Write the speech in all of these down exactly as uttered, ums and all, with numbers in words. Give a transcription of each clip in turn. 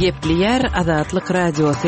Gepli Azatlyk Radiosu.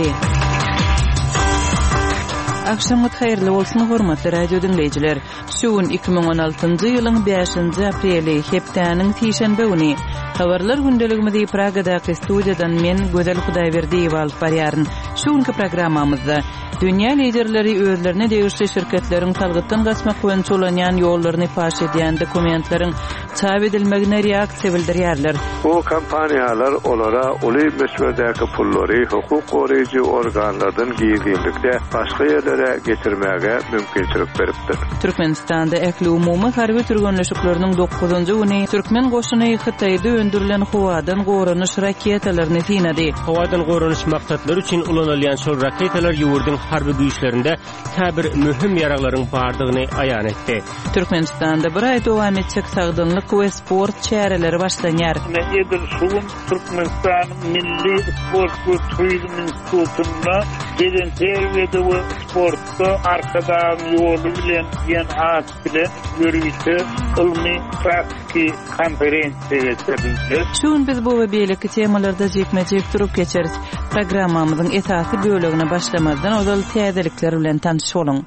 Akşamut hayırlı olsun hormatly radio dinleyijiler. Şuun iki bin on altıncı ýylyň beşinji apreli hepdäniň tişenbe güni habarlar gündeligimizi Pragadaky studiýadan men Gözel Hudaýberdiýew alyp barýaryn. Şuňky programmamyzda dünýä liderleri özlerine degişli şirketleriň talgytdan gaçmak boýunça çulanýan ýollaryny paş edýän dokumentleriň çap edilmegine reaksiýa bildirýärler. Bu kampaniýalar olara uly meşwerdäki pullary hukuk goraýjy organlardan giýilýänlikde başga ýerlere getirmäge mümkinçilik beripdir. Türkmenistanda ähli umumy harby türgünleşikleriniň dokuzunjy güni Türkmen goşuny Hytaýda öndürilen howadan goranyş raketalaryny sinadi. Howadan goranyş maksatlary üçin ulanylýan şol raketalar ýurdun harby güýçlerinde täbir mühim ýaraglaryň bardygyny aýan etdi. Türkmenistanda bir aý dowam etjek sagdynlyk we sport çäreleri başlanýar. Edil şuun Türkmenistan milli sport we turizm institutunda gedenter we de sportda arkadan ýolu bilen ýen at bilen ýürüýüşde ilmi praktiki konferensiýa geçirildi. Şuun biz bu we beýleki temalarda jekmejek durup geçeriz. Programmamyzyň esasy bölегine başlamazdan ozal täzelikler bilen tanışyp bolun.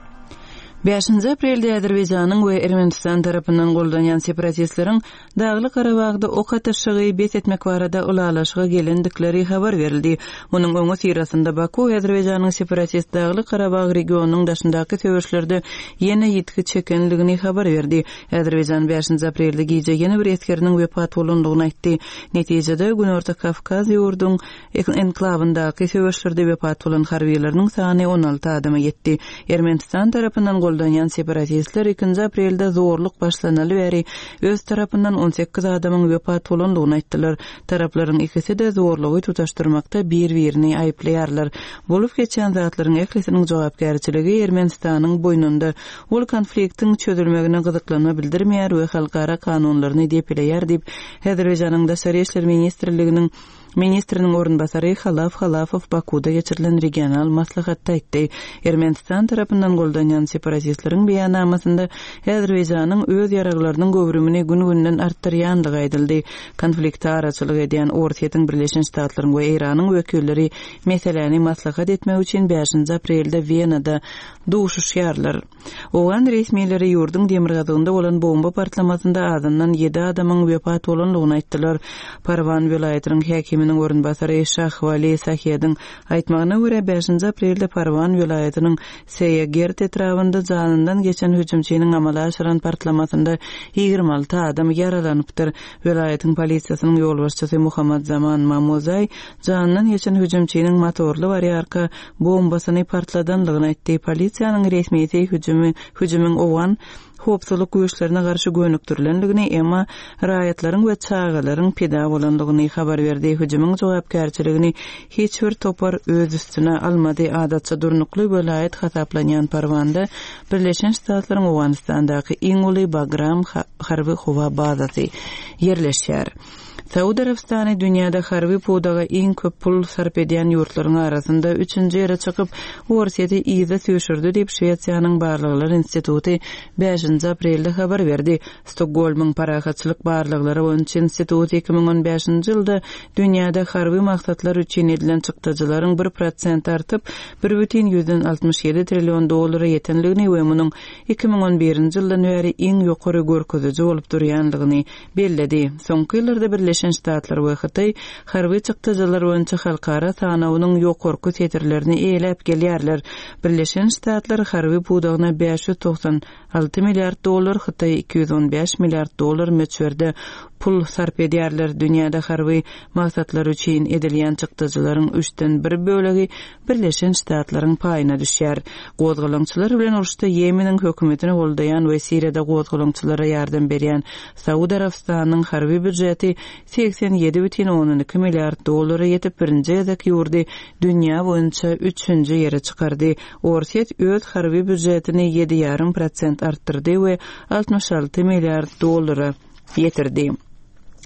beşinji aprelde Azerbaýjanyň we Ermenistan tarapyndan goldanýan separatistleriň Dagly Karabagda ok ataşygy bet etmek barada ulalaşyga gelendikleri habar berildi. Munyň öňü sirasynda Baku Azerbaýjanyň separatist Dagly Karabag regionunyň daşyndaky töweşlerde ýene ýetki çekenligini habar berdi. Azerbaýjan beşinji aprelde gije ýene bir eskeriniň wepat bolandygyny aýtdy. Netijede Günorta Kafkaz ýurduň enklawyndaky töweşlerde wepat bolan harbiýerleriň sany on alty adama ýetdi. Ermenistan tarapyndan goldanýan separatistler ikinji aprelde zorluk başlanaly beri öz tarapyndan on sekiz adamyň wepat bolandygyny aýtdylar. Taraplaryň ikisi de zorlugy tutaşdyrmakda bir-birini aýplaýarlar. Bolup geçen zatlaryň eklisiniň jogapkärçiligi Ermenistanyň boýnunda. Ol konfliktiň çözülmegine gyzyklanyp bildirmeýär we halkara kanunlaryny depleýär diýip Azerbaýjanyň Daşary işler ministrliginiň Ministriniň orunbasary Halaf Halafow Bakuda geçirilen regional maslahatda aýtdy. Ermenistan tarapyndan goldanýan separatistleriň beýanamasynda Azerbaýjanyň öz ýaraglarynyň göwrümini gün-günden artdyrýandygy aýdyldy. Konfliktde araçylyk edýän Ortaýa Birleşen Ştatlaryň we Iranyň wekilleri meseleni maslahat etmek üçin beşinji aprelde Wienada duşuşýarlar. Owan resmiýetleri ýurdun demirgazygynda bolan bomba partlamasynda azyndan ýedi adamyň wepat bolandygyny aýtdylar. Parwan vilayatynyň häkiminiň orunbasary Şahwali Sahiýedyň aýtmagyna görä beşinji aprelde Parwan vilayatynyň Seyegert etrawynda janyndan geçen hüjümçiniň amala aşyran partlamasynda ýygrimi alty adam yaralanypdyr. Vilayatyň polisiýasynyň ýolbaşçysy Muhammad Zaman Mamuzay janyndan geçen hüjümçiniň motorly variarka bombasyny partladanlygyny aýtdy. Polisiýanyň resmiýeti hüjümi hüjümüň owan hopsulyk güýçlerine garşy gönüktirilenligini emma raýatlaryň we çağalaryň pida bolandygyny habar berdi. Hüjümüň jogapkärçiligini hiç bir topar öz üstüne almady. Adatça durnukly vilayet hasaplanýan Parwanda Birleşen Ştatlaryň Owanistandaky iň uly Bagram harby howa bazasy ýerleşýär. Saudi Arabistany dünýäde harby pudaga iň köp pul sarp edýän ýurtlaryň arasynda üçünji ýere çykyp Orsiýety iýde süýşürdi diýip Şweýçarýanyň Barlyklar instituty beşinji aprelde habar berdi. Stokgolmyň parahatçylyk barlyklary boýunça institut iki bin on beşinji ýylda dünýäde harby maksatlar üçin edilen çykdyjylaryň bir prosent artyp bir бүтүн yüzden altmış ýedi trillion dollara ýetenligini we munyň iki bin on birinji ýyldan beri iň ýokary görkeziji bolup durýanlygyny belledi. Soňky ýyllarda Birleşen Ştatlar we Hytaý harby çykdyjylar boýunça halkara sanawynyň ýokarky setirlerini eýlep gelýärler. Birleşen Ştatlar harby pudagyna beş yüz toksan alty milliard dollar, Hytaý iki yüz on beş milliard dollar meçberde pul sarp edýärler. Dünýäde harby maksatlar üçin edilýän çykdyjylaryň üçten bir bölegi Birleşen Ştatlaryň paýyna düşýär. Gozgalaňçylar bilen uruşda Ýemeniň hökümetini goldaýan we Siriýada gozgalaňçylara ýardam berýän Saudi Arabistanyň harby büdjeti seksen ýedi бүтүn on iki milliard dollara ýetip birinji ýerdeki ýurdy dünýä boýunça üçünji ýere çykardy. Orsiýet öz harby büdjetini ýedi ýarım prosent artdyrdy we altmış alty milliard dollara ýetirdi.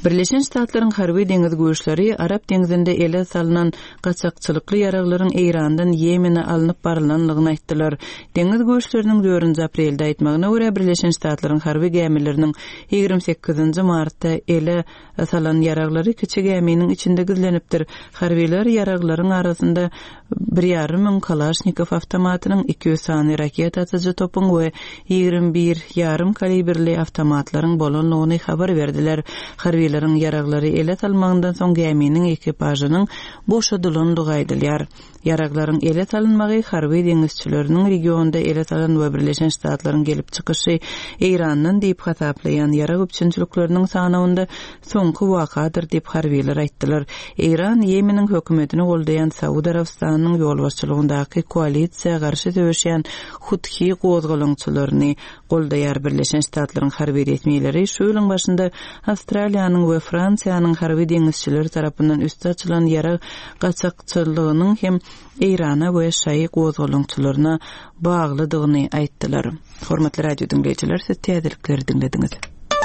Birleşen Ştatlaryň harby deňiz güýçleri Arap deňizinde ele salynan gaçakçylykly ýaraglaryň Eýrandan Ýemene alınıp barılanlygyny aýtdylar. Deňiz güýçleriniň dördünji aprelde aýtmagyna görä Birleşen Ştatlaryň harby gemileriniň ýigirme sekizinji martda ele salan ýaraglary kiçi geminiň içinde gizlenipdir. Harbiler ýaraglaryň arasynda bir ýarym ming Kalashnikov awtomatynyň iki yüz sany raket atyjy topuň we ýigirme bir ýarym kaliberli awtomatlaryň bolanlygyny habar berdiler. Harbilerin yaraglary ele salmagyndan soň geminiň ekipajynyň boşadylandygy aýdylýar. Yaraglaryň ele salynmagy harby deňizçileriniň regionda ele salan we Birleşen Ştatlaryň gelip çykyşy Eýrandan diýip hataplayan yarag üçinçilikleriniň sanawynda soňky wakadyr diýip harbiler aýtdylar. Eýran Ýemeniň hökümetini goldayan Saudi Arabistanynyň ýolbaşçylygyndaky koalisiýa garşy döwüşýän Huthi gozgalaňçylaryny goldaýar. Birleşen Ştatlaryň harby resmiýetleri şu ýylyň başynda Australiýanyň we Fransiýanyň harby deňizçileri tarapyndan üste açylan yarag gaçakçylygynyň hem Eýrana we şaý gozgalaňçylaryna baglydygyny aýtdylar. Hormatly radio dinleýijiler, siz täzelikleri dinlediňiz.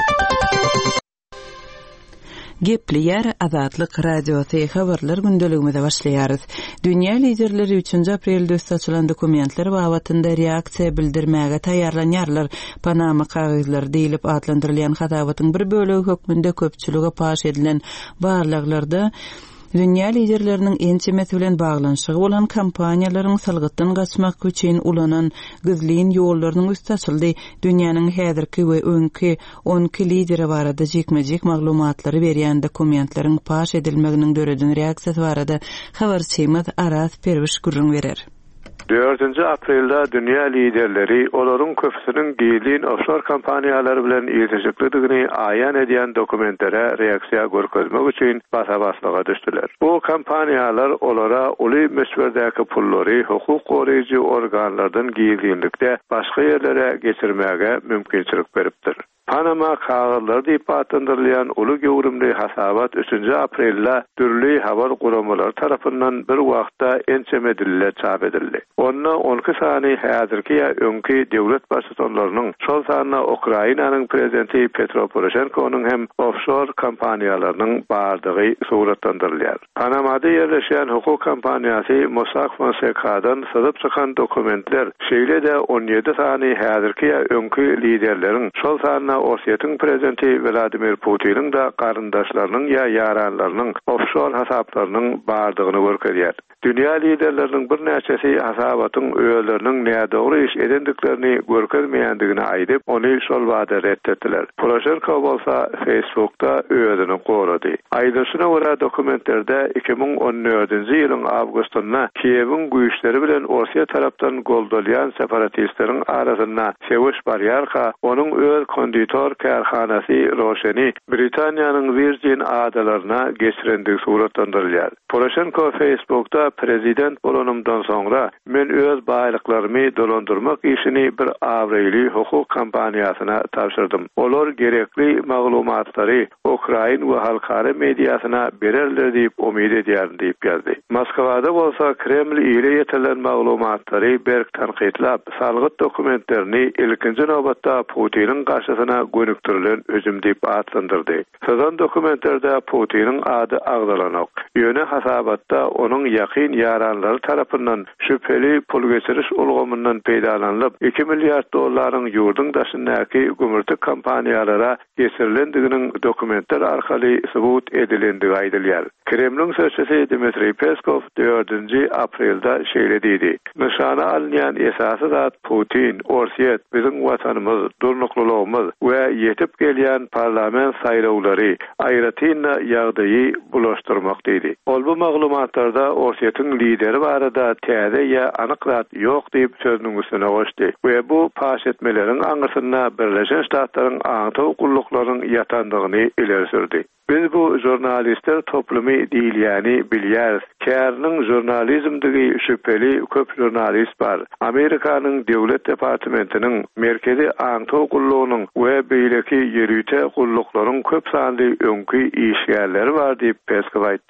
Gepli ýer Azatlyk radiosy habarlar gündeligimizde başlaýarys. Dünýä liderleri üçünji aprelde üste açylan dokumentler babatynda reaksiýa bildirmäge taýýarlanýarlar. Panama kagyzlary diýilip adlandyrylýan hatabatyň bir bölegi hökmünde köpçülüge paş edilen barlaglarda dünýä liderleriniň ençemesi bilen baglanyşygy bolan kampaniýalaryň salgytdan gaçmak üçin ulanan gizliň ýollarynyň üstü açyldy. Dünýäniň häzirki we öňki onki lideri barada jekmejek maglumatlary berýän dokumentlaryň paş edilmeginiň döredin reaksiýasy barada habarçymyz Aras Perwiş gurrun berer. dördünji aprelde dünýä liderleri olaryň köpüsiniň giýilýän offshore kampaniýalary bilen ýetişikligini aýan edýän dokumentlere reaksiýa görkezmek üçin basa-baslyga düşdiler. Bu kampaniýalar olara uly meşwerdäki pullary hukuk goraýjy organlardan giýilýänlikde başga ýerlere geçirmäge mümkinçilik beripdir. Panama kagyzlary diýip adlandyrylýan uly göwrümli hasabat üçünji aprelde türli habar guramalary tarapyndan bir wagtda ençemedille çap edildi. Onda onki sany häzirki ýa öňki döwlet başçylarynyň şol sanyna Ukrainanyň prezidenti Petro Poroshenkonyň hem offshore kampaniýalarynyň bardygy suratlandyrylýar. Panamada ýerleşýän hukuk kampaniýasy Mossack Fonseca'dan sazyp çykan dokumentler şeýle-de on ýedi sany häzirki ýa öňki liderleriň şol sanyna Ossetyň prezidenti Vladimir Putiniň da garyndaşlarynyň ýa ýaranlarynyň offshore hasaplarynyň bardygyny görkezýär. Dünýä liderleriniň bir näçesi hasabatyň öýleriniň näme dogry iş edendiklerini görkezmeýändigini aýdyp, ony şol wada reddetdiler. Poroshenko bolsa Facebookda öýlerini gorady. Aýdyşyna görä dokumentlerde iki ming on dördünji ýylyň awgustynda Kiýewiň güýçleri bilen Orsiýa tarapdan goldalýan separatistleriň arasynda sewiş barýarka, onuň öz konditor karhanasy Roşeni Britaniýanyň Virgin adalaryna geçirendigi suratlandyrylýar. Poroshenko Facebookda prezident bolanymdan soňra men öz baýlyklarymy dolandyrmak işini bir awrayly hukuk kampaniýasyna tapşyrdym. Olar gerekli maglumatlary Ukraina we halkara mediasyna bererler diýip umyt edýär diýip ýazdy. Moskwada bolsa Kreml ile ýetilen maglumatlary berk tanqidlap, salgyt dokumentlerini ilkinji nowbatda Putiniň garşysyna gönüktirilen özüm diýip adlandyrdy. Sözan dokumentlerde Putiniň ady agdalanok. Ýöne hasabatda onuň ýakyn ýaranlary tarapyndan şüpheli pul geçiriş ulgamyndan peýdalanlyp iki milliard dollaryň ýurdun daşyndaky gümürtük kampaniýalara geçirilendiginiň dokumentler arkaly subut edilendigi aýdylýar. Kremliň sözçüsi Dmitri Peskov dördünji aprelde şeýle diýdi: "Nişana alynýan esasy zat Putin, Orsiýet, biziň watanymyz, durnuklulygymyz we ýetip gelýän parlament saýrawlary aýratynda ýagdaýy bulaşdyrmak" diýdi. Ol bu maglumatlarda Orsiýetyň lideri barada täze ýa anyk zat ýok diýip sözüniň üstüne goşdy we bu paş etmeleriň aňyrsynda Birleşen Ştatlaryň aňtaw gulluklarynın ýatandygyny ileri sürdi. Biz bu jurnalistler toplumy diýilýäni bilýäris. Kärniň jurnalizmdigi şüpheli köp jurnalist bar. Amerikanyň döwlet departamentiniň merkezi aňtaw gullugynyň we beýleki ýerüte gulluklaryň köp sanly öňki işgärleri bar diýip Peskov aýtdy.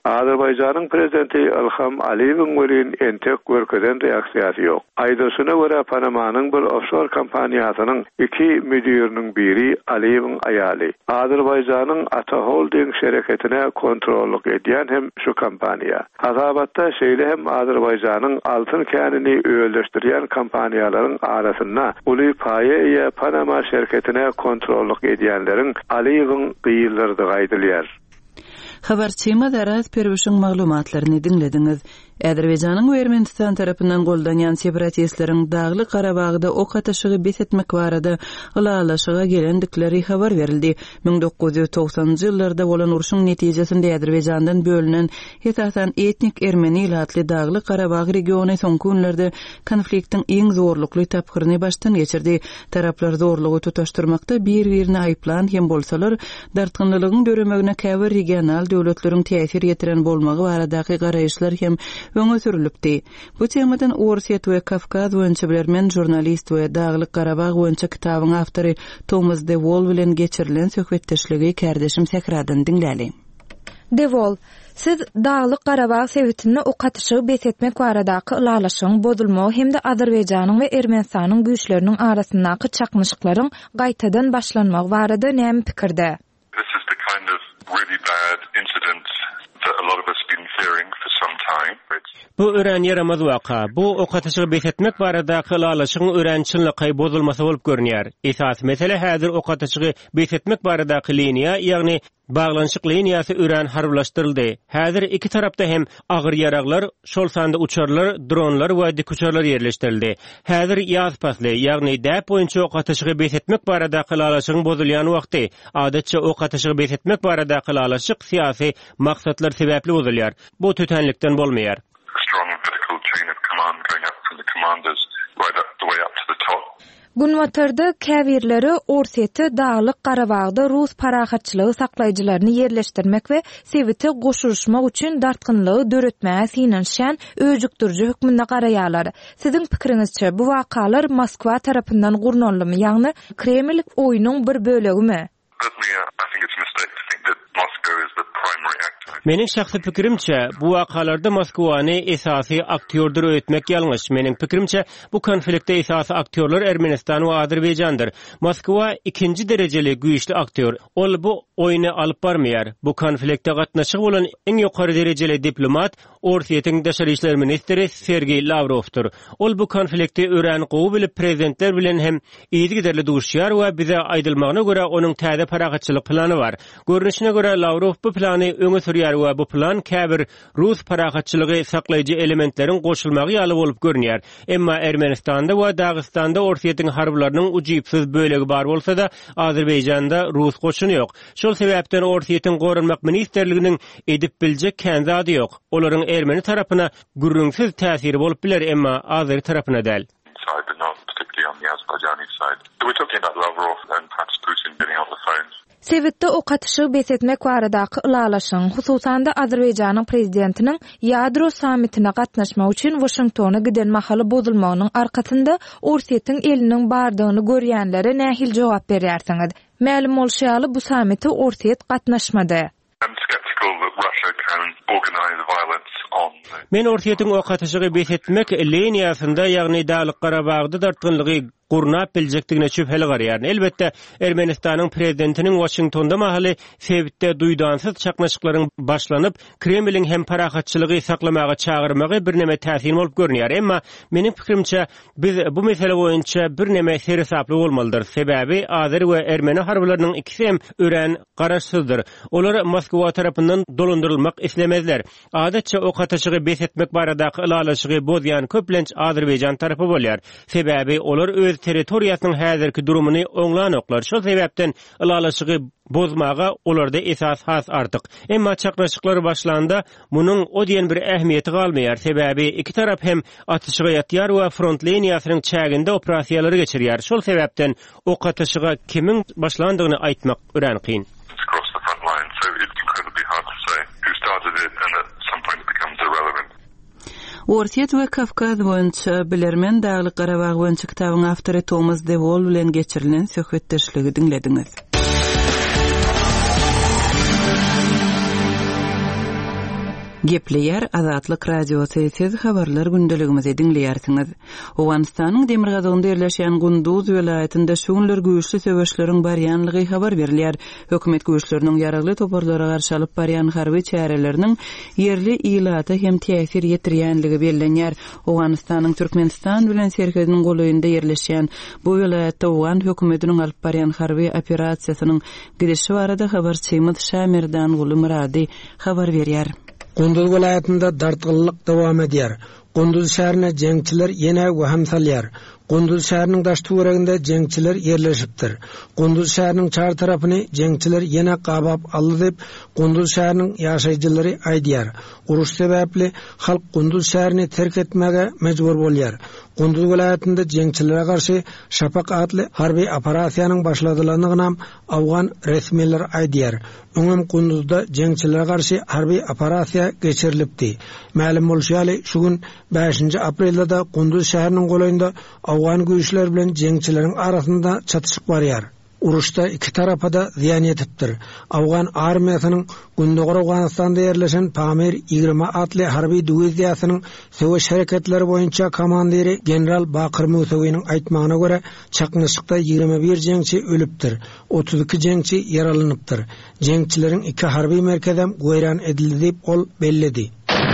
Azerbaycan'ın prezidenti İlham Aliyev'in welin entek görkeden reaksiyası yok. Aydosyna göre Panama'nın bir offshore kampaniyasının iki müdürünün biri Aliyev'in ayali. Azerbaycan'ın Ata Holding şirketine kontrollük ediyen hem şu kampanya. Hazabatta şeýle hem Azerbaycan'ın altın känini öýleşdirýän kampaniýalaryň arasynda uly paýa ýa Panama şirketine kontrollük edýänleriň Aliyev'in gyýyllardy gaýdylýar. Habarçyma Daraz Perwişiň maglumatlaryny dinlediňiz. Azerbayjanyň we Ermenistan tarapyndan goldanýan separatistleriň Dagly Garabagda ok atyşygy besetmek barada ılalaşyga gelendikleri habar berildi. bin dokuz yüz togsanjy ýyllarda bolan uruşyň netijesinde Azerbayjandan bölünen hetasan etnik Ermeni ýatly Dagly Garabag regiony soňky günlerde konfliktiň iň zorlukly tapgyryny başdan geçirdi. Taraplar zorlugy tutaşdyrmakda bir-birini aýplan hem bolsalar dartgynlygyň döremegine käbir regional döwletleriň täsir ýetiren bolmagy baradaky garaýşlar hem öňe sürilipdi. Bu temadan Orsiýet we Kafkaz boýunça bilermen jurnalist we Dagly Garabag boýunça kitabyň awtory Thomas de Wol bilen geçirilen söhbetdeşligi kärdeşim Sekradan dinläli. De Wol, siz Dagly Garabag sebitini ok atyşygy besetmek baradaky ılalaşygyň bozulmagy hem-de Azerbaýjanyň we Ermenistanyň güýçleriniň arasyndaky çakmyşyklaryň gaýtadan başlanmagy barada näme pikirde? This is the kind of really bad incident that a lot of us have been fearing for some time. Bu ören yaramaz waka. Bu ok atyşygy besetmek barada ılalaşygyň örençinligi bozulmasy bolup görünýär. Esas mesele häzir ok atyşygy besetmek barada liniýa, ýagny baglanşyk liniýasy ören harbylaşdyryldy. Häzir iki tarapda hem agyr yaraglar, şol sanda uçarlar, dronlar we dik uçarlar ýerleşdirildi. Häzir ýaz pasly, ýagny däp boýunça ok atyşygy besetmek barada ılalaşygyň bozulýan wagty. Adatça ok atyşygy besetmek barada ılalaşyk syýasy maksatlar sebäpli bozulýar. Bu tötenlikden bolmaýar. Strong vertical chain of command going up from the commanders right up the way up to the top. Gunwatarda käbirleri Orsiýetde Dagly Garabagda Rus parahatçylygy saklaýjylaryny ýerleşdirmek we sebite goşulşmak üçin dartgynlygy döretmäge sinenşän öýjükdirji hükmünde garaýarlar. Siziň pikiriňizçe bu wakalar Moskwa tarapyndan gurnanlymy, ýagny Kreml oýunyň bir bölegimi? I think it's a mistake to think that Moscow is the primary actor. Meniň şahsy pikirimçe bu wakalarda Moskwany esasy aktýordur öýtmek ýalňyş. Meniň pikirimçe bu konfliktde esasy aktýorlar Ermenistan we Azerbaýjandyr. Moskwa ikinji derejeli güýçli aktýor. Ol bu oýuny alyp barmaýar. Bu konfliktde gatnaşyk bolan iň ýokary derejeli diplomat Orsiýetiň daşary işler ministri Sergey Lavrovdur. Ol bu konflikti ören gowy bilip prezidentler bilen hem ýygy giderli duşýar we bize aýdylmagyna görä onuň täze paragatçylyk plany bar. Görünüşine göre Lavrov bu plany öňe sürýär we bu plan käbir Rus paragatçylygy saklaýjy elementleriň goşulmagy ýaly bolup görünýär. Emma Ermenistanda we Dagystanda Orsiýetiň harbylarynyň ujypsyz bölegi bar bolsa-da Azerbaýjanda Rus goşuny ýok. Şol sebäpden Orsiýetiň gorunmak ministerliginiň edip biljek känzady ýok. Olaryň Ermeni tarapyna gürrüňsiz täsiri bolup biler, emma Azer tarapyna däl. Side, but not particularly on the Azerbaijani side. We're talking about Lavrov and perhaps Putin getting on the phone. Sebitde ok atyşygy besetmek baradaky ılalaşyň, hususan da Azerbaýjanyň prezidentiniň ýadro sammitine gatnaşmak üçin Washingtona giden mahaly bozulmagynyň arkasynda Orsiýetiň eliniň bardygyny görýänlere nähil jogap berýärsiňiz. Ma'lum bolşaly bu sammitde Orsiýet gatnaşmady. I'm skeptical that Russia can organize violence on. Men Orsiýetiň ok atyşygy besetmek liniýasynda, ýagny Dagly Garabagda dartgynlygy gurnap biljekdigine şüpheli garýar. Elbetde Ermenistanyň prezidentiniň Washingtonda mahaly sebitde duýdansyz çaknaşyklaryň başlanyp Kremliň hem parahatçylygy saklamagy çağırmagy bir neme täsir bolup görünýär. Emma meniň pikirimçe biz bu mesele boýunça bir neme seresaply bolmalydyr. Sebäbi Azer we Ermeni harbylarynyň ikisi hem ören garaşsyzdyr. Olar Moskwa tarapyndan dolandyrylmak islemezler. Adatça ok atyşygy besetmek baradaky ılalaşygy bozýan köplenç Azerbaýjan tarapy bolýar. Sebäbi olar öz territoriýasynyň häzirki durumuny oňlan oklar. Şol sebäpden ılalaşygy bozmaga olarda esas has artyk. Emma çaknaşyklar başlanda munyň o diýen bir ähmiýeti galmaýar. Sebäbi iki tarap hem atyşyga ýatýar we front liniýasynyň çäginde operasiýalary geçirýär. Şol sebäpden ok atyşyga kimiň başlandygyny aýtmak ören kyn. Across the front line, so it's incredibly hard to say who started it, and at some point it becomes irrelevant. Orsiýet we Kafkaz boýunça bilermen Dagly Garabag boýunça kitabyň awtory Thomas de Wol bilen geçirilen söhbetdeşligi dinlediňiz. Gepleyer Azatlyk radiosu siz habarlar gündeligimizi dinleýärsiňiz. Owganystanyň Demirgazagynda ýerleşýän Gunduz welaýatynda şuňlar güýçli söwüşleriň barýanlygy habar berilýär. Hökümet güýçleriniň ýaragly toparlara garşy alyp barýan harby çäreleriniň ýerli ýylata hem täsir ýetirýänligi bellenýär. Owganystanyň Türkmenistan bilen serhediniň goýunda ýerleşýän bu welaýatda Owgan hökümetiniň alyp barýan harby operasiýasynyň gidişi barada habarçymyz Şamerdan Guly Murady habar berýär. Gunduz vilayetinde dartgınlyk dowam edýär. Gunduz şäherine jeňçiler ýene waham salýar. Gunduz şäheriniň daş töwereginde jeňçiler ýerleşipdir. Gunduz şäheriniň çar tarapyny jeňçiler ýene gabap aldy dep Gunduz şäheriniň ýaşaýjylary aýdýar. Uruş sebäpli halk Gunduz şäherini terk etmäge mejbur bolýar. Gunduz vilayetinde jeňçilere garşy Şapak adly harby operasiýanyň başladylandygyna Awgan resmiler aýdýar. Öňem Gunduzda jeňçilere garşy harby operasiýa geçirilipdi. Ma'lum bolýaly şu gün beşinji aprelde Gunduz şäheriniň goýunda Awgan güýçler bilen jeňçileriň arasynda çatışyk barýar. Uruşda iki tarafa da ziyan yetipdir. Awgan armiýasynyň Gündogor Awganystanda ýerleşen Pamir ýigirme atly harby diwiziýasynyň söwüş hareketleri boýunça komandiri general Bakır Musawiň aýtmagyna görä çaknyşykda ýigirme bir jeňçi ölüpdir. otuz iki jeňçi yaralanypdyr. Jeňçileriň iki harby merkezem goýran edildi diýip ol belledi.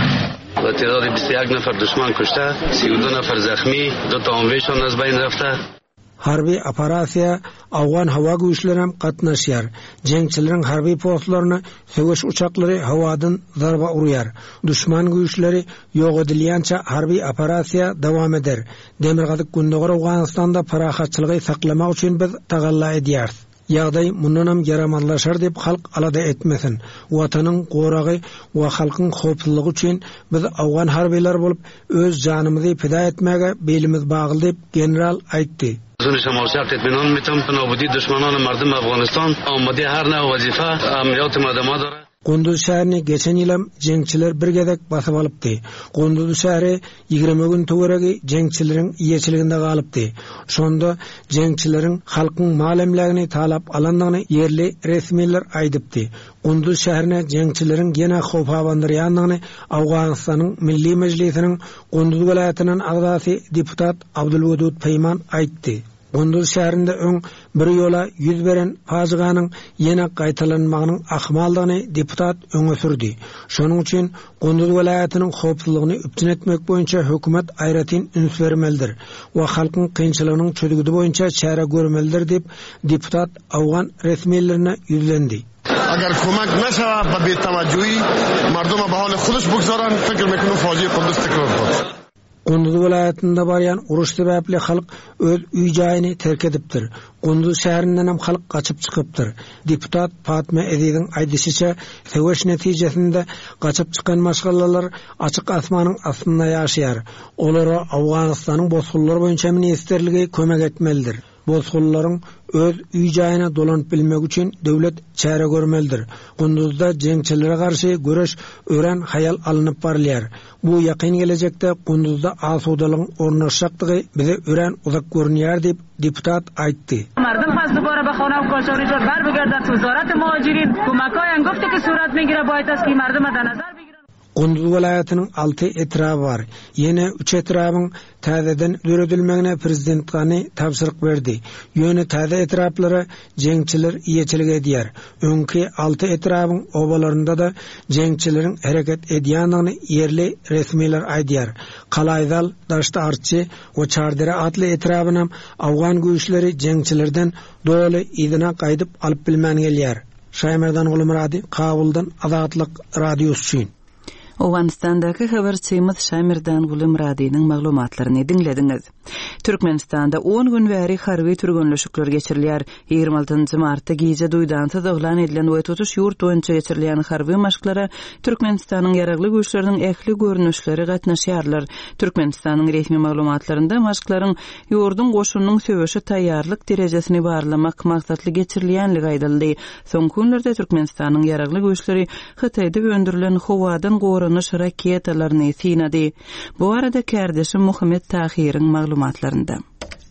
و تعداد بیست و یک نفر دشمن کشته، سی و دو نفر زخمی، دو تا آنویشان از بین رفته. Harbi operasiýa Awgan hawa güýçleri hem gatnaşýar. Jeňçileriň harby postlaryny söwüş uçaklary hawadan zarba urýar. Düşman güýçleri ýok edilýänçe harby operasiýa dowam eder. Demirgazyk Gündogor Awganystanda parahatçylygy saklamak üçin biz tagalla edýäris. Ýagdaý mundan hem yaramanlaşar dep halk alada etmesin. Watanyň goragy we halkyň howpsuzlygy üçin biz Awgan harbylar bolup öz janymyzy pida etmäge belimiz bagly dep general aýtdy. زون شما شرط اطمینان میتم به نابودی دشمنان مردم افغانستان آماده هر نوع وظیفه عملیات مردمه داره. Gunduz şäherini geçen ýylam jeňçiler bir gezek basyp alypdy. Gunduz şäheri ýigirme gün töweregi jeňçileriň ýeçiliginde galypdy. Şonda jeňçileriň halkyň malemlegini talap alandygyny ýerli resmiler aýdypdy. Gunduz şäherine jeňçileriň ýene howpabandyrýandygyny Awganystanyň Milli Mejlisiniň Gunduz welaýatynyň agdasy deputat Abdulwudud Peýman aýtdy. Gunduz şäherinde öň bir ýola ýüz beren fajiganyň ýene gaýtalanmagynyň ahmaldygyny deputat öňe sürdi. Şonuň üçin Gunduz welaýatynyň howpsuzlygyny üptin etmek boýunça hökümet aýratyn üns bermelidir we halkyň kynçylygynyň çözügidi boýunça çäre görmelidir dep deputat Awgan resmiýetlerine ýüzlendi. اگر کمک نشود و بی توجهی مردم به حال خودش بگذارن فکر میکنم فاجعه قندوز تکرار خواهد. Gunduz vilayetinde baryan uruş sebäpli halk öz üý jaýyny terk edipdir. Gunduz şäherinden hem halk gaçyp çykypdyr. Deputat Fatma Eziziň aýdyşyça, söwüş netijesinde gaçyp çykan maşgallalar açyk asmanyň astynda ýaşaýar. Olara Awganystanyň bozgullary boýunça ministerligi kömek etmelidir. Bozgullaryň öz üý jaýyna dolanyp bilmek üçin döwlet çäre görmelidir. Gunduzda jeňçilere garşy göreş ören hayal alınıp barylýar. Bu ýakyn gelecekde Gunduzda asudalygyň ornaşjakdygy bize ören uzak görünýär dep deputat aýtdy. Mardum has dubara be khona koşary jor bar begerdad Wazarat Muhajirin kumakayan gofte ki surat megire bayt as ki marduma da nazar begire. Gunduz welaýatynyň alty etrapy bar. Ýene üç etrabyň täzeden döredilmegine prezident gany tapşyryk berdi. Ýöne täze etraplary jeňçiler ýeçilik edýär. Öňki alty etrabyň obalarynda da jeňçileriň hereket edýändigini ýerli resmiler aýdýar. Kalaýdal, Daşty Arçy we Çardere atly etrapyna Awgan güýçleri jeňçilerden doly ýygyna gaýdyp alyp bilmän gelýär. Şaýmerdan Guly Murady, Kabuldan Azatlyk radiosu. Owganystandaky habarçymyz Şamirdan Guly Muradynyň maglumatlaryny dinlediňiz. Türkmenistanda on gün bäri harby türgünleşikler geçirilýär. ýygrimi altynjy martda giýje duýdansa daglan edilen we tutuş ýurt boýunça geçirilýän harby maşklara Türkmenistanyň ýaragly güýçleriniň ähli görnüşleri gatnaşýarlar. Türkmenistanyň resmi maglumatlarynda maşklaryň ýurdun goşunynyň söwüşe taýýarlyk derejesini barlamak maksatly geçirilýänligi aýdyldy. Soňky günlerde Türkmenistanyň ýaragly güýçleri Hytaýda öndürilen howadan goranyş raketalaryny sinadi. Bu arada kärdeşim Muhammed Tahir'in maglumatlarynda.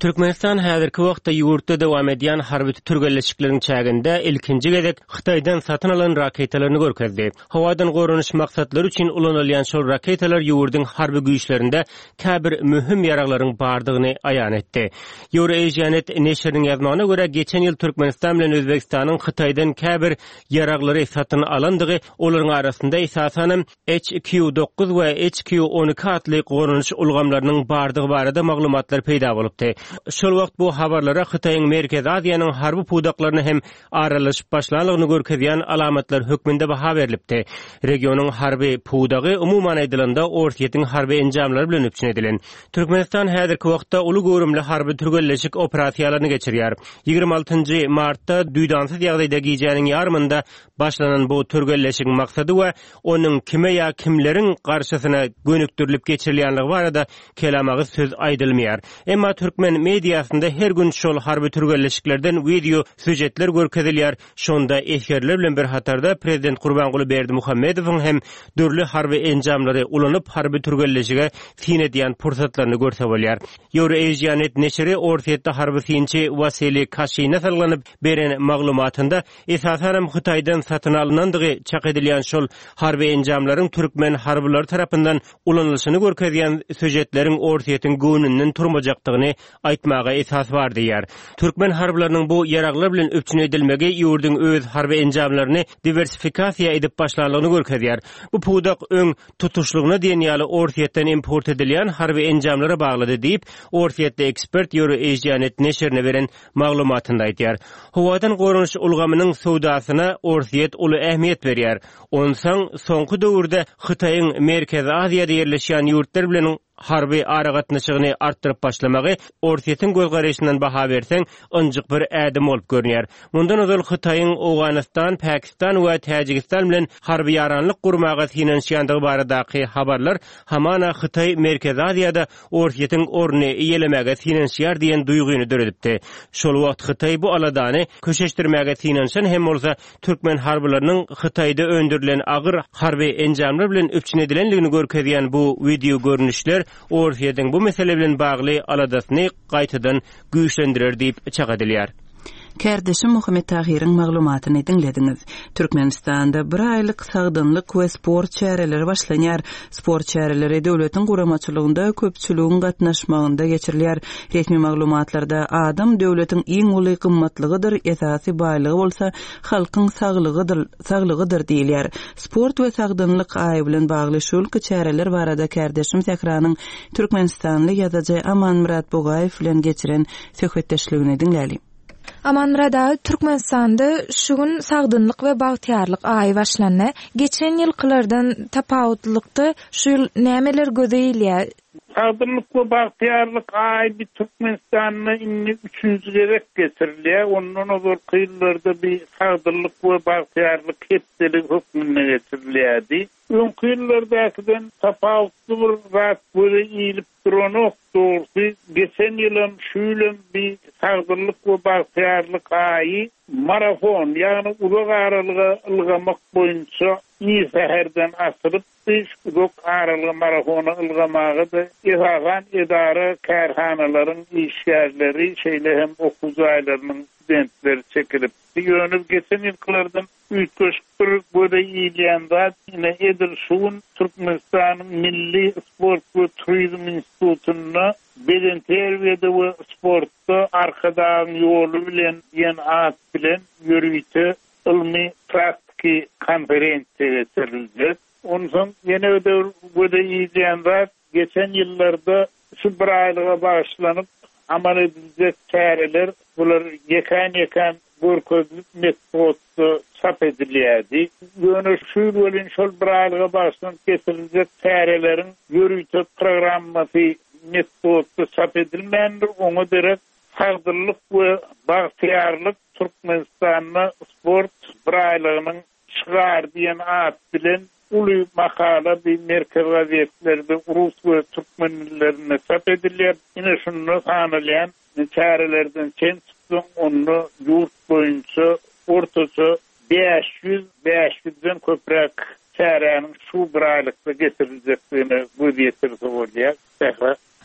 Türkmenistan häzirki wagtda ýurtda dowam edýän harby türgelleşikleriň çäginde ilkinji gezek Hytaýdan satyn alan raketalaryny görkezdi. Hawadan gorunuş maksatlary üçin ulanylýan şol raketalar ýurdyň harby güýçlerinde käbir mühim ýaraglaryň bardygyny aýan etdi. Euroasianet neşriniň ýazmagyna görä geçen ýyl Türkmenistan bilen Özbekistanyň Hytaýdan käbir ýaraglary satyn alandygy, olaryň arasynda esasanem H Q dokuz we H Q on iki atly gorunuş ulgamlarynyň bardygy barada maglumatlar peýda bolupdy. Şol wagt bu habarlara Hytaýyň Merkez Aziýanyň harby pudaklaryny hem aralaşyp başlanlygyny görkezýän alamatlar hökmünde baha berilipdi. Regionyň harby pudagy umumyň aýdylanda ortaýetiň harby enjamlary bilen öpçün edilen. Türkmenistan häzirki wagtda uly görümli harby türgelleşik operasiýalaryny geçirýär. ýygrimi altynjy martda duýdansyz ýagdaýda giýjäniň ýarmynda başlanan bu türgelleşik maksady we onuň kime ýa kimleriň garşysyna gönükdirilip geçirilýänligi barada kelamagy söz aýdylmaýar. Emma Türkmen mediasında her gün şol harby türgelleşiklerden video süjetler görkezilýär. Şonda eskerler bilen bir hatarda Prezident Gurbanguly Berdimuhammedowyň hem dörli harby enjamlary ulanyp harby türgelleşige fin edýän pursatlaryny görse bolýar. Euroasianet neşri ortaýetde harby finçi Vasily Kashyna salganyp beren maglumatynda esasen Hytaýdan satyn alynandygy çak edilýän şol harby enjamlaryň türkmen harbylary tarapyndan ulanylşyny görkezýän süjetleriň ortaýetin göwnünden turmajakdygyny aýtmaga esas bar diýär. Türkmen harbylarynyň bu ýaraglar bilen öpçün edilmegi ýurdyň öz harby enjamlaryny diversifikasiýa edip başlanlygyny görkezýär. Bu pudak öň tutuşlugyna diýen ýaly ortaýetden import edilýän harby enjamlara baglady diýip ortaýetde ekspert Euroasianet neşrine beren maglumatynda aýtýar. Hawadan gorunuş ulgamynyň sowdasyna ortaýet uly ähmiýet berýär. Onsaň soňky döwürde Hytaýyň Merkez Aziýada ýerleşýän ýurtlar bilen harby aragatnaşygyny artdyryp başlamagy ortaýetin göz garaşyndan baha berseň ynjyk bir ädim bolup görünýär. Mundan öňe Hytaýyň Awganistan, Pakistan we Täjikistan bilen harby ýaranlyk gurmaga finansiýandygy baradaky habarlar hamana Hytaý Merkez Aziýada ortaýetin orny iýelemege finansiýar diýen duýguny döredipdi. Şol wagt Hytaý bu aladany köşeşdirmäge finansiýan hem bolsa türkmen harbylarynyň Hytaýda öndürilen agyr harby enjamlar bilen öpçün edilenligini görkezýän bu video görnüşler ortaýetin bu mesele bilen bagly aladasyny gaýtadan güýçlendirer diýip çak edilýär. Kardeşim Muhammed Tahir'in maglumatyny dinlediňiz. Türkmenistanda bir aýlyk sagdynlyk we sport çäreleri başlanýar. Sport çäreleri döwletiň guramaçylygynda köpçüligiň gatnaşmagynda geçirilýär. Resmi maglumatlarda adam döwletiň iň uly gymmatlygydyr, esasy baýlygy bolsa halkyň saglygydyr, saglygydyr diýilýär. Sport we sagdynlyk aýy bilen bagly şol çäreler barada kardeşim Zehranyň Türkmenistanly ýazaja Aman Murat Bogaýew bilen geçiren söhbetdeşligini dinläli. Amanrada Türkmenistanda şugun sagdynlyk we bagtyarlyk aýy başlandy. Geçen ýylkylardan tapawutlykda şu ýyl nämeler gözeýilýär? Sagdynlyk we bagtyarlyk aýy bir Türkmenistanyň inni üçüncü gerek getirilýär. Ondan öňür kıyılarda bir sagdynlyk we bagtyarlyk hepdelik hökmüne getirilýärdi. Öňkü ýyllardakydan tapawutly bir zat böyle iýilip duranok doğrusu geçen ýylym şu ýylym bir sagdynlyk we bagtyarlyk aýy marafon ýagny uzak aralyga ylgamak boýunça iyi seherden asyryp beş uzak aralyga marafona ylgamagy da esasan edara kärhanalaryň işgärleri şeýle hem okuwçylarynyň studentleri çekilip ýönüp geçen ýyllardan üýtgeşip böyle ýylýanda ine Edil Şuun Türkmenistanyň Milli Sport we Turizm Institutyna beden terbiyede we sportda arkadan ýolu bilen ýen at bilen ýörüýte ilmi praktiki konferensiýa geçirildi. Ondan ýene öder böyle ýylýanda geçen ýyllarda şu bir aýlyga başlanyp amal edilecek çäreler bular yekan yekan görkezlik metodda çap edilýärdi. Ýöne şu bilen şol bir aýlyga başlanyp geçirilecek çärelerin ýörüýte programmasy metodda çap edilmändir. Oňa derek sagdynlyk we bagtyarlyk Türkmenistanyň sport bir aýlygynyň şygar diýen at bilen uly makala bir merkez gazetlerde Rus we türkmen dillerinde çap edilýär. Ine şunu tanylýan çärelerden çen çykdyň onu ýurt boýunça ortaça beş yüz beş yüzden köprek çärenin şu bir aýlykda getirilýändigi bu diýerse bolýar.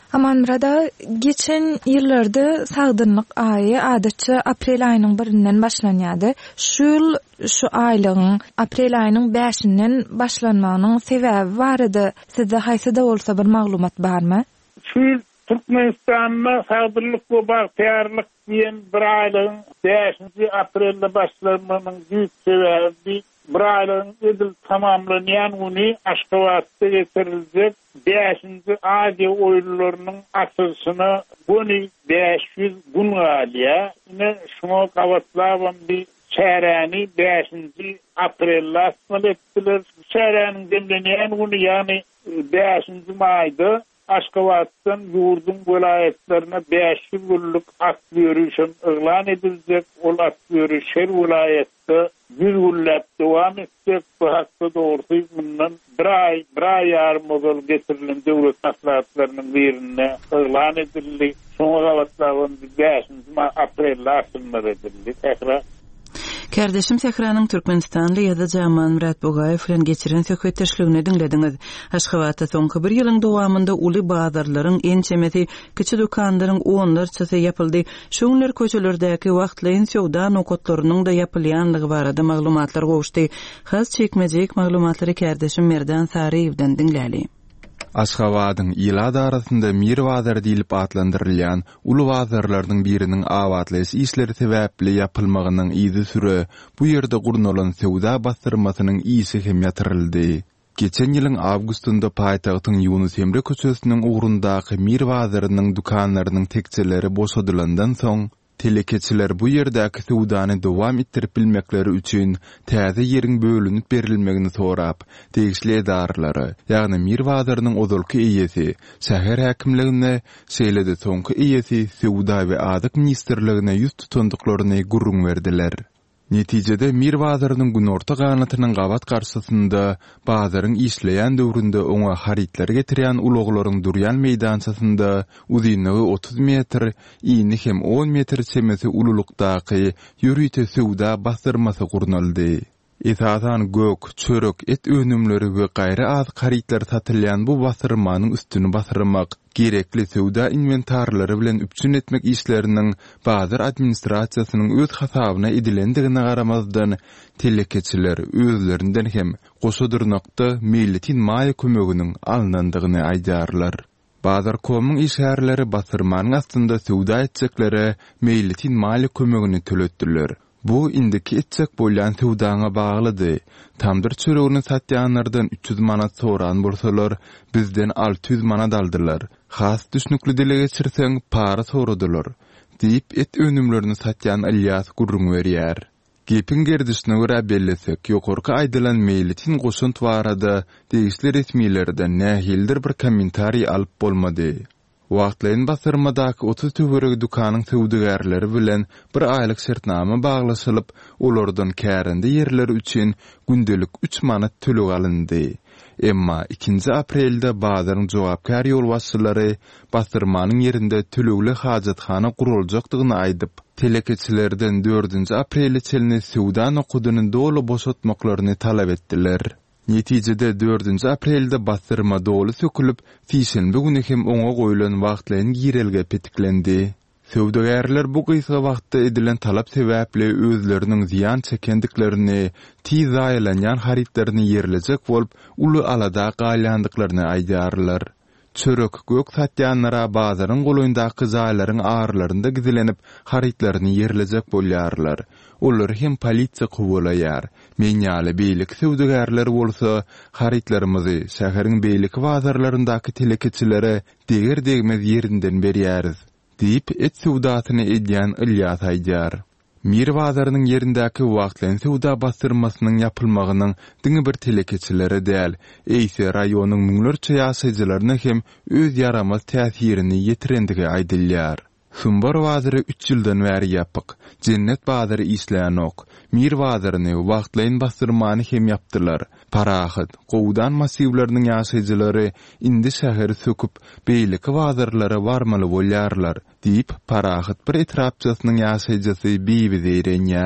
Aman burada geçen yıllarda sagdynlyk ayı adatça aprel ayının birinden başlanýardy. Şu yıl şu aýlygyň aprel ayının beşinden başlanmagynyň sebäbi bardy. Sizde haýsy-da bolsa bir maglumat barmy? Şu yıl Türkmenistan'da sagdynlyk we bagtýarlyk diýen bir aýlygyň beşinji aprelde başlanmagynyň büyük sebäbi bir aýlygyň edil tamamlanýan uny Aşgabatda geçiriljek beşinji Aziýa oýunlarynyň açylyşyna buni beş yüz gün galýa. Ine şoňa gawatlawan bir çäräni beşinji aprelde asmaly etdiler. Çäräniň demlenýän uny ýani beşinji maýda Aşgabatdan ýurdun welaýetlerine beş yüz günlük at ýürüşin elan ediljek. Ol at ýürüş her welaýetde bir günläp dowam etjek. Bu hakda dogry bundan bir ay, bir ay ýarym bol getirilen döwlet maslahatlarynyň birine elan edildi. Şoňa gawatlawan beşinji aprelde asmaly edildi. Tekrar Kardeşim Sehranyň Türkmenistanly ýa-da Jaman Murat Bogaýew bilen geçiren söhbetdeşligini diňlediňiz. Aşgabatda soňky bir ýylyň dowamında uly bazarlaryň en çemeti kiçi dokanlaryň onlarçasy ýapyldy. Şoňlar köçelerdäki wagtlaýyn sowda nokotlarynyň da ýapylýanlygy barada maglumatlar gowuşdy. Has çekmejek maglumatlary kardeşim Merdan Sariýewden diňläli. Aşgabatyň ýylada arasynda Mir bazary diýilip atlandyrylýan uly bazarlarynyň biriniň awatlaýys işleri sebäpli ýapylmagynyň izi süre bu ýerde gurnalan sowda bastyrmasynyň isi hem ýatyryldy. Geçen ýylyň awgustunda paýtagtyň Ýunus Emre köçesiniň ugrundaky Mir bazarynyň dukanlarynyň tekçeleri boşadylandan soň telekeçiler bu ýerdäki sowdany dowam etdirip bilmekleri üçin täze ýeriň bölünip berilmegini sorap, degişli edarlary, ýagny Mir bazarynyň ozalky eýesi, şäher häkimligine, şeýle-de soňky eýesi sowda we adyk ministrligine ýüz tutandyklaryny gurrun berdiler. Netijede Mir bazarynyň günorta ganatynyň gawat garşysynda bazaryň işleýän döwründe oňa haritler getirýän uluglaryň durýan meýdançasynda uzunlygy otuz metr, ýyny hem on metr çemesi ululukdaky ýürüýte sowda bastyrmasy gurnaldy. Esasan gök, çörek, et önümleri we gaýry az haritler satylýan bu bastyrmanyň üstüni bastyrmak, gerekli sowda inventarlary bilen üpçün etmek işleriniň bazar administrasiýasynyň öz hasabyna edilendigine garamazdan telekeçiler özlerinden hem goşadyrnakda millitin maýa kömeginiň alnandygyny aýdarlar. Bazar komyň işgärleri bastyrmanyň astynda sowda etjekleri millitin maýa kömegini töletdiler. Bu indiki etjek bolýan sowdaňa baglydy. Tamdyr çöregini satýanlardan üç yüz manat soran bolsalar, bizden alty yüz manat aldylar. Has düşnükli dile geçirseň para soradylar. Diýip et önümlerini satýan Ilyas gurrun berýär. Gepin gerdişine görä bellesek, ýokarky aýdylan meýlitin goşun twarada degişli resmiýlerden nähildir bir kommentari alyp bolmady. Wagtlaýyn bastyrmadaky otuz töwerek dukanyň sowdagärleri bilen bir aýlyk şertnama baglaşylyp, olardan kärende ýerleri üçin gündelik üç manat tölek alyndy. Emma ikinji aprelde bazaryň jogapkar ýolbaşçylary bastyrmanyň ýerinde tölekli hajatxana guruljakdygyny aýdyp, telekeçilerden dördünji aprelde çelini sowda nokudyny doly boşatmaklaryny talap etdiler. Netijede dördünji aprelde bastyrma doly sökülüp, fişenbe güni hem oňa goýulan wagtlaryň girelge petiklendi. Sowdagärler bu gysga wagtda edilen talap sebäpli özleriniň ziýan çekendiklerini, tiz aýlanýan haritlerini ýerlejek bolup, uly alada galýandyklaryny aýdarlar. Çörek gök satýanlara bazaryň goloýundaky jaýlaryň ağırlarynda gizilenip, haritlerini ýerlejek bolýarlar. Olar hem polisiýa gowulaýar. Meňňaly beýlik sowdagärler bolsa, haritlerimizi şäheriň beýlik bazarlaryndaky telekeçilere deger degmez ýerinden berýäris, diýip et sowdasyny edýän Ilyas aýdýar. Mir bazarynyň ýerindäki wagtlaýyn sowda bastyrmasynyň ýapylmagynyň diňe bir telekeçilere däl, eýse raýonyň müňlerçe ýaşaýjylaryna hem öz ýaramaz täsirini ýetirendigi aýdylýar. Sumbar bazary üç ýyldan bäri ýapyk. Cennet bazary işleýän ok. Mir bazaryny wagtlaýyn bastyrmany hem ýapdylar. Parahat, gowdan massiwlarynyň ýaşaýjylary indi şäheri söküp, beýleki bazarlara barmaly bolýarlar, diýip parahat bir etrapçasynyň ýaşaýjysy bibi diýenýär.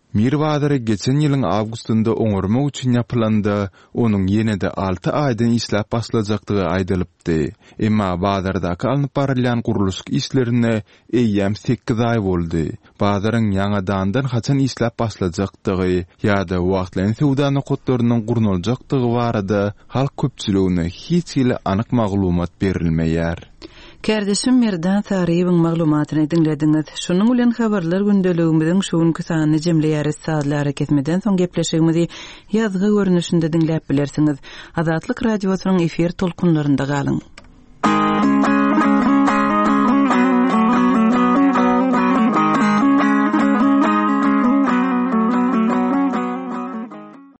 Mirwazary geçen ýylyň awgustynda oňarmak üçin ýapylanda, onuň ýene-de alty aýdan işläp başlajakdygy aýdylypdy. Emma bazardaky alınıp barylýan guruluş işlerine eýýäm sekiz aý boldy. Bazaryň ýangadandan haçan işläp başlajakdygy ýa-da wagtlaryň sowda nokotlarynyň guruljakdygy barada halk köpçüligine hiç ýyly anyk maglumat berilmeýär. Kärdeşim Merdan Sariýewiň maglumatyny dinlediňiz. Şunuň bilen habarlar gündeligimiziň şuňky sanyny jemleýäris saatlara ketmeden soň gepleşigimizi ýazgy görnüşinde dinläp bilersiňiz. Azatlyk radiosynyň efir tolkunlarynda galyň.